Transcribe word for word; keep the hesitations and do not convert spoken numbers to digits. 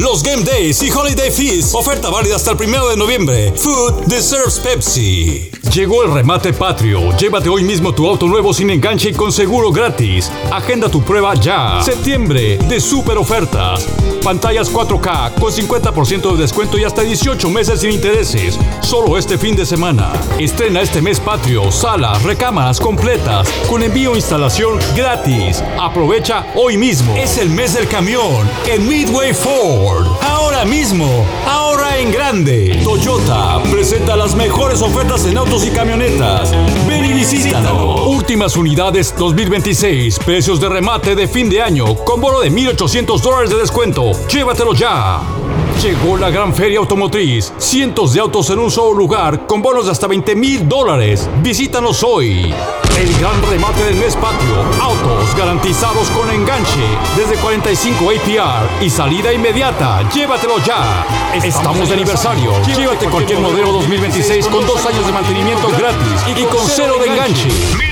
los Game Days y Holiday Feast. Oferta válida hasta el primero de noviembre. Food deserves Pepsi. Llegó el remate patrio. Llévate hoy mismo tu auto nuevo sin enganche y con seguro gratis. Agenda tu prueba ya. Septiembre de super ofertas. Pantallas cuatro K con cincuenta por ciento de descuento y hasta dieciocho meses sin intereses. Solo este fin de semana. Estrena este mes patrio. Salas, recámaras completas con envío e instalación gratis. Aprovecha hoy mismo. Es el mes del camión en Midway Ford. Ahora mismo, ahora en grande. Toyota presenta las mejores ofertas en autos y camionetas. Ven y visítanos. Últimas unidades dos mil veintiséis. Precios de remate de fin de año con bono de mil ochocientos dólares de descuento. Llévatelo ya. Llegó la gran feria automotriz. Cientos de autos en un solo lugar con bonos de hasta veinte mil dólares. Visítanos hoy. El gran remate del mes patrio. Autos garantizados con enganche desde cuarenta y cinco A P R y salida inmediata. Llévatelo ya. Estamos de aniversario. Llévate cualquier modelo dos mil veintiséis con dos años de mantenimiento gratis y con cero de enganche.